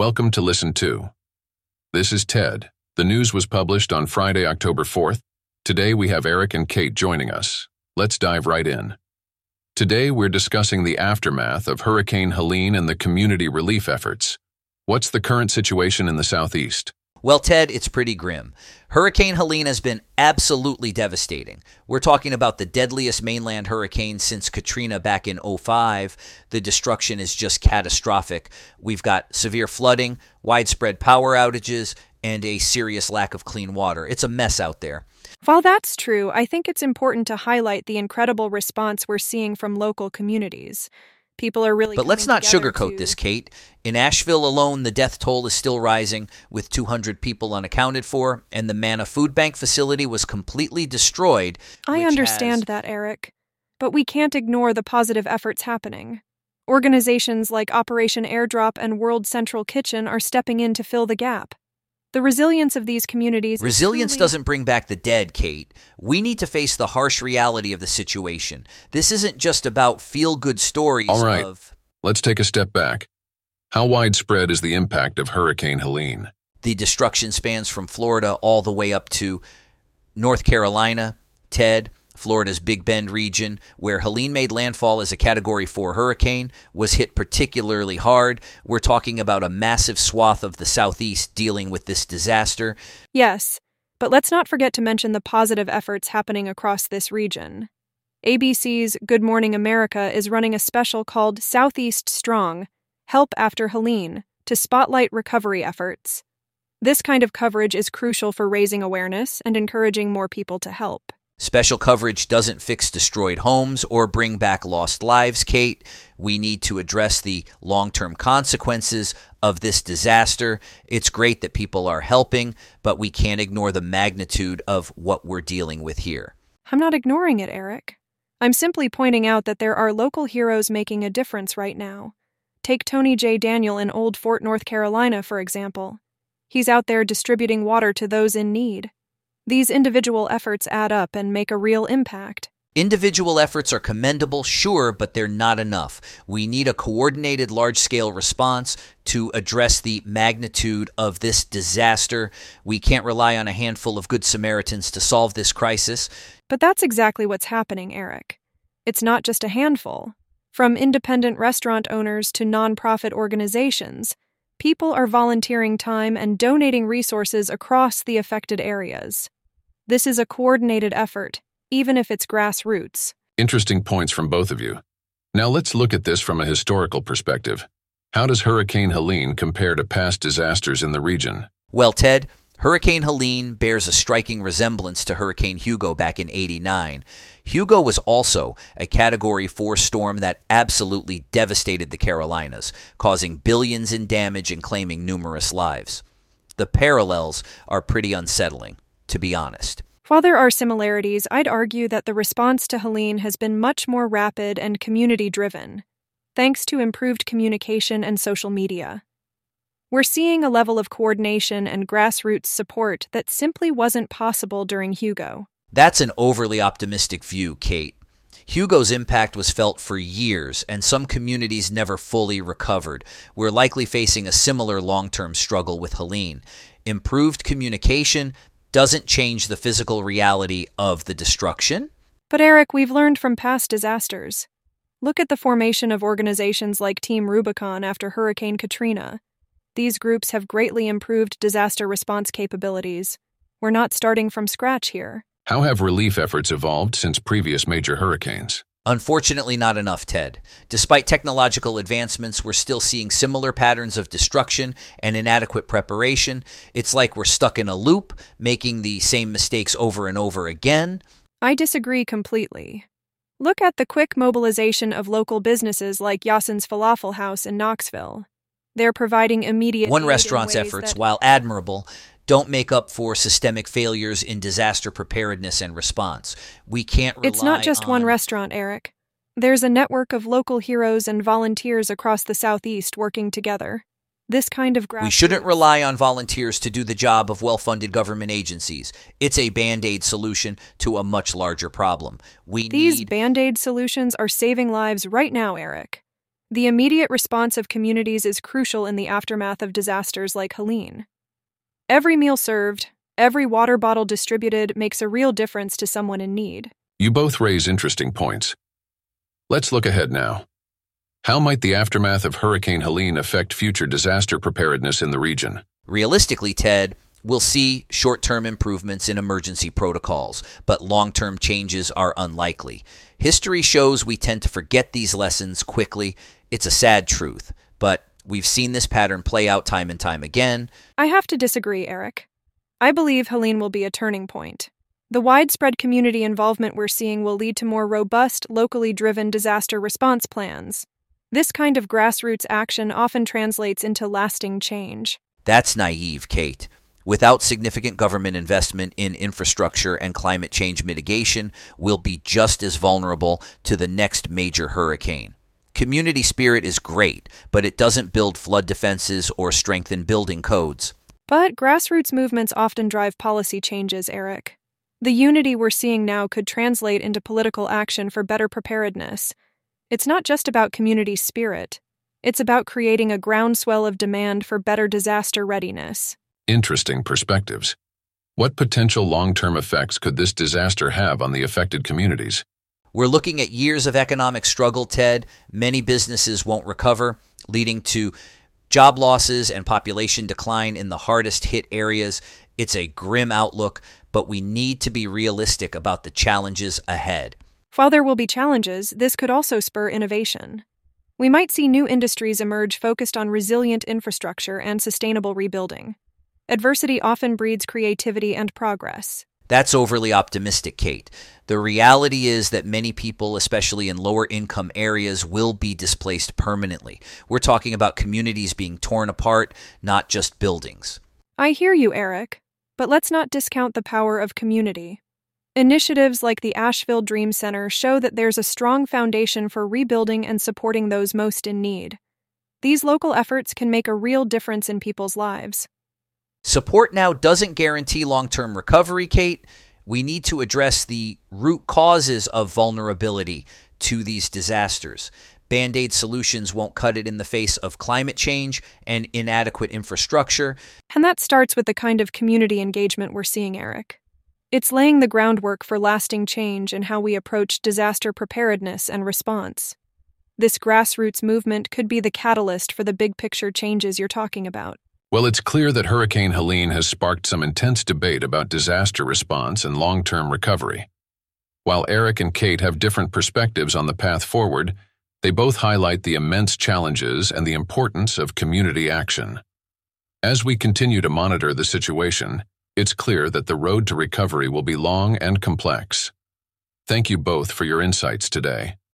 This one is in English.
Welcome to Listen To. This is Ted. The news was published on Friday, October 4th. Today we have Eric and Kate joining us. Let's dive right in. Today we're discussing the aftermath of Hurricane Helene and the community relief efforts. What's the current situation in the Southeast? Well, Ted, it's pretty grim. Hurricane Helene has been absolutely devastating. We're talking about the deadliest mainland hurricane since Katrina back in '05. The destruction is just catastrophic. We've got severe flooding, widespread power outages, and a serious lack of clean water. It's a mess out there. While that's true, I think it's important to highlight the incredible response we're seeing from local communities. People are really But let's not coming together sugarcoat this, Kate. In Asheville alone, the death toll is still rising, with 200 people unaccounted for, and the Manna Food Bank facility was completely destroyed. I understand that, Eric. But we can't ignore the positive efforts happening. Organizations like Operation Airdrop and World Central Kitchen are stepping in to fill the gap. The resilience of these communities... Resilience doesn't bring back the dead, Kate. We need to face the harsh reality of the situation. This isn't just about feel-good stories All right, let's take a step back. How widespread is the impact of Hurricane Helene? The destruction spans from Florida all the way up to North Carolina, Ted, Florida's Big Bend region, where Helene made landfall as a Category 4 hurricane, was hit particularly hard. We're talking about a massive swath of the Southeast dealing with this disaster. Yes, but let's not forget to mention the positive efforts happening across this region. ABC's Good Morning America is running a special called Southeast Strong, Help After Helene, to spotlight recovery efforts. This kind of coverage is crucial for raising awareness and encouraging more people to help. Special coverage doesn't fix destroyed homes or bring back lost lives, Kate. We need to address the long-term consequences of this disaster. It's great that people are helping, but we can't ignore the magnitude of what we're dealing with here. I'm not ignoring it, Eric. I'm simply pointing out that there are local heroes making a difference right now. Take Tony J. Daniel in Old Fort, North Carolina, for example. He's out there distributing water to those in need. These individual efforts add up and make a real impact. Individual efforts are commendable, sure, but they're not enough. We need a coordinated large-scale response to address the magnitude of this disaster. We can't rely on a handful of good Samaritans to solve this crisis. But that's exactly what's happening, Eric. It's not just a handful. From independent restaurant owners to nonprofit organizations, people are volunteering time and donating resources across the affected areas. This is a coordinated effort, even if it's grassroots. Interesting points from both of you. Now let's look at this from a historical perspective. How does Hurricane Helene compare to past disasters in the region? Well, Ted, Hurricane Helene bears a striking resemblance to Hurricane Hugo back in '89. Hugo was also a Category 4 storm that absolutely devastated the Carolinas, causing billions in damage and claiming numerous lives. The parallels are pretty unsettling, to be honest. While there are similarities, I'd argue that the response to Helene has been much more rapid and community-driven, thanks to improved communication and social media. We're seeing a level of coordination and grassroots support that simply wasn't possible during Hugo. That's an overly optimistic view, Kate. Hugo's impact was felt for years, and some communities never fully recovered. We're likely facing a similar long-term struggle with Helene. Improved communication doesn't change the physical reality of the destruction. But Eric, we've learned from past disasters. Look at the formation of organizations like Team Rubicon after Hurricane Katrina. These groups have greatly improved disaster response capabilities. We're not starting from scratch here. How have relief efforts evolved since previous major hurricanes? Unfortunately, not enough, Ted. Despite technological advancements, we're still seeing similar patterns of destruction and inadequate preparation. It's like we're stuck in a loop, making the same mistakes over and over again. I disagree completely. Look at the quick mobilization of local businesses like Yasin's Falafel House in Knoxville. They're providing immediate One aid restaurant's in ways efforts, that... while admirable, don't make up for systemic failures in disaster preparedness and response. We can't rely on... It's not just one restaurant, Eric. There's a network of local heroes and volunteers across the Southeast working together. This kind of We shouldn't rely on volunteers to do the job of well-funded government agencies. It's a Band-Aid solution to a much larger problem. These Band-Aid solutions are saving lives right now, Eric. The immediate response of communities is crucial in the aftermath of disasters like Helene. Every meal served, every water bottle distributed makes a real difference to someone in need. You both raise interesting points. Let's look ahead now. How might the aftermath of Hurricane Helene affect future disaster preparedness in the region? Realistically, Ted, we'll see short-term improvements in emergency protocols, but long-term changes are unlikely. History shows we tend to forget these lessons quickly. It's a sad truth, but we've seen this pattern play out time and time again. I have to disagree, Eric. I believe Helene will be a turning point. The widespread community involvement we're seeing will lead to more robust, locally driven disaster response plans. This kind of grassroots action often translates into lasting change. That's naive, Kate. Without significant government investment in infrastructure and climate change mitigation, we'll be just as vulnerable to the next major hurricane. Community spirit is great, but it doesn't build flood defenses or strengthen building codes. But grassroots movements often drive policy changes, Eric. The unity we're seeing now could translate into political action for better preparedness. It's not just about community spirit. It's about creating a groundswell of demand for better disaster readiness. Interesting perspectives. What potential long-term effects could this disaster have on the affected communities? We're looking at years of economic struggle, Ted. Many businesses won't recover, leading to job losses and population decline in the hardest hit areas. It's a grim outlook, but we need to be realistic about the challenges ahead. While there will be challenges, this could also spur innovation. We might see new industries emerge focused on resilient infrastructure and sustainable rebuilding. Adversity often breeds creativity and progress. That's overly optimistic, Kate. The reality is that many people, especially in lower-income areas, will be displaced permanently. We're talking about communities being torn apart, not just buildings. I hear you, Eric, but let's not discount the power of community. Initiatives like the Asheville Dream Center show that there's a strong foundation for rebuilding and supporting those most in need. These local efforts can make a real difference in people's lives. Support now doesn't guarantee long-term recovery, Kate. We need to address the root causes of vulnerability to these disasters. Band-Aid solutions won't cut it in the face of climate change and inadequate infrastructure. And that starts with the kind of community engagement we're seeing, Eric. It's laying the groundwork for lasting change in how we approach disaster preparedness and response. This grassroots movement could be the catalyst for the big-picture changes you're talking about. Well, it's clear that Hurricane Helene has sparked some intense debate about disaster response and long-term recovery. While Eric and Kate have different perspectives on the path forward, they both highlight the immense challenges and the importance of community action. As we continue to monitor the situation, it's clear that the road to recovery will be long and complex. Thank you both for your insights today.